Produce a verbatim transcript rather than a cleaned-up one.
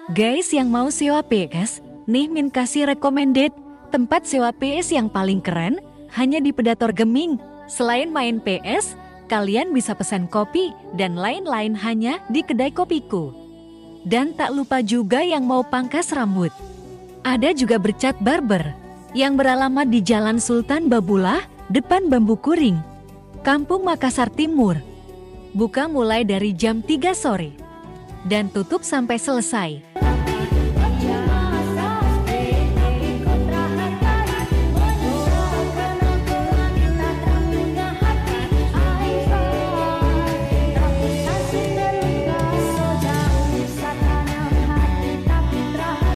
Guys yang mau sewa P S, nih Min kasih recommended tempat sewa P S yang paling keren hanya di Predator Gaming. Selain main P S, kalian bisa pesan kopi dan lain-lain hanya di kedai kopiku. Dan tak lupa juga yang mau pangkas rambut. Ada juga bercat barber yang beralamat di Jalan Sultan Babulah, depan Bambu Kuring, Kampung Makassar Timur. Buka mulai dari jam tiga sore dan tutup sampai selesai.